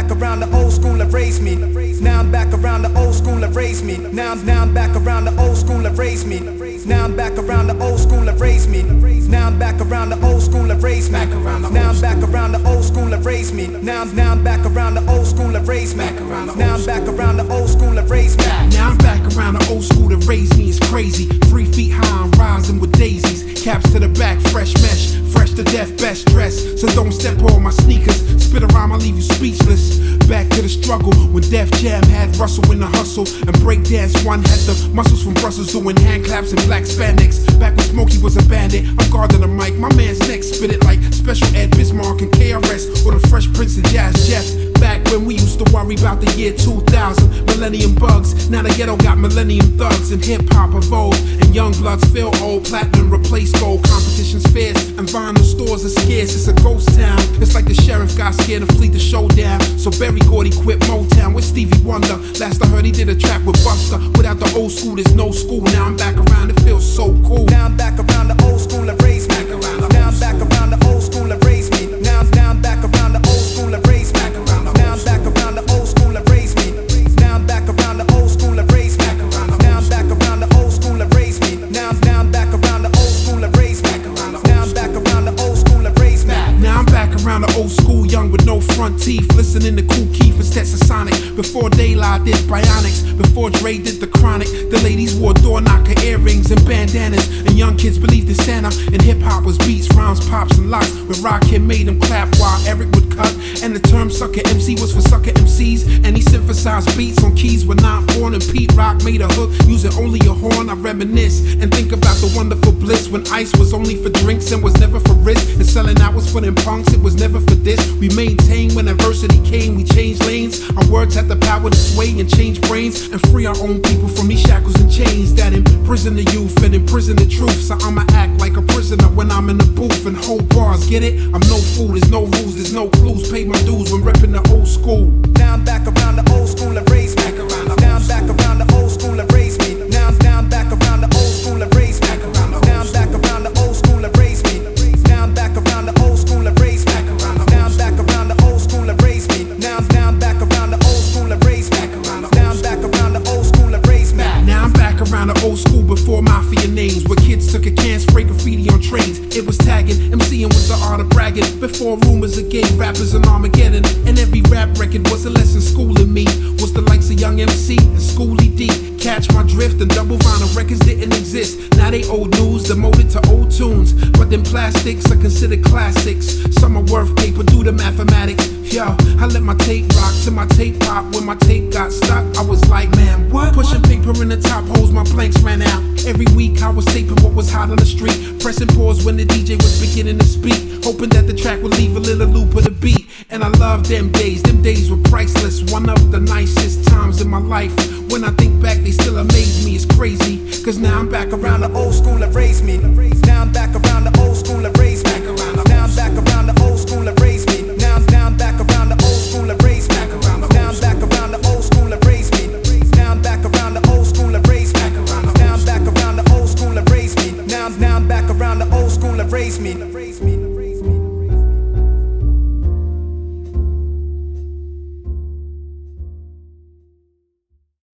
back around the old school that raised me. Now I'm back around the old school that raised me. Now I'm back around the old school that raised me. Now I'm back around the old school that raised me. Now I'm back around the old school that raised me. Now I'm back around the old school that raised me. Now I'm back around the old school that raised me. Now I'm back around the old school that raised me. Now I'm back around the old school that raised me. It's crazy. 3 feet high, I'm rising with daisies. Caps to the back, fresh mesh, fresh to death, best dress. So don't step on my sneakers. Spit around, I'll leave you speechless. Back to the struggle when Def Jam had Russell in the hustle, and breakdance one had the muscles from Brussels doing hand claps in black spandex. Back when Smokey was a bandit, I'm guarding the mic. My man's next spit it like Special Ed Bismarck and KRS or the Fresh Prince and Jazz Jeff. Back when we used to worry about the year 2000, millennium bugs. Now the ghetto got millennium thugs, and hip hop evolved, and young bloods feel old. Platinum replaced gold, competition's fierce, and vinyl stores are scarce. It's a ghost town. It's like the sheriff got scared and flee the showdown. So Berry Gordy quit Motown with Stevie Wonder. Last I heard he did a track with Buster. Without the old school, there's no school. Now I'm back around, it feels so cool. Now I'm back around the old school that raised me. Now I'm back around the old school that raised me. Now I'm back around the old school that raised me. Now I'm back around the old school that raised me. Now I'm back around the old school that raised me. Now I'm back around the old school that raised me. Now I'm back around the old school that raised me. Now I'm back around the old school that raised me. Now I'm back around the old school, young with no front teeth, listening to Kool Keith and Stetsasonic. Before Daylight did Bionics, before Dre did The Chronic, the ladies wore door knocker earrings and bandanas, and young kids believed in Santa. And hip hop was beats, rhymes, pops, and locks. When Rakim made them clap while Eric would cut, and the term sucker MC was for sucker MCs. And he synthesized beats on keys were not born, and Pete Rock made a hook using only a horn. I reminisce and think about the wonderful bliss when ice was only for drinks and was never for risk, and selling out was for them punks, it was never for this. We maintained when adversity came, we changed lanes. Our words had the power to sway and change brains, and free our own people from these shackles and chains that imprison the youth and imprison the truth. So I'ma act like a prisoner when I'm in the booth and hold bars, get it? I'm no fool, there's no rules, there's no clues. Pay my dues when repping the old school. Now I'm back around the old school that raised me. Now I'm back around the old school that raised me. Now I'm back around the old school that raised me. Now I'm back around the old school that raised me. Now I'm back around the old school that raised me. Now I'm back around the old school that raised me. Now I'm back around the old school that raised me. Now I'm back around the old school that raised me. Now I'm back around the old school before mafia names, where kids took a can, spray graffiti on trains. It was tagging, MCing was the art of bragging. Before rumors of gay rappers and Armageddon, and every rap record was a lesson schooling me. Was the likes of Young MC and Schoolie D. Catch my drift, and double vinyl records didn't exist. Now they old news, demoted to old tunes. But them plastics are considered classics. Some are worth paper, do the mathematics. Yo, I let my tape rock till my tape pop. When my tape got stuck, I was like, man, what? Pushing paper in the top holes, my blanks ran out. Every week I was taping what was hot on the street, pressing pause when the DJ was beginning to speak, hoping that the track would leave a little loop of the beat. And I love them days were priceless. One of the nicest times in my life. When I think back, they still amaze me, it's crazy. Cause now I'm back around the old school that raised me. Now I'm back around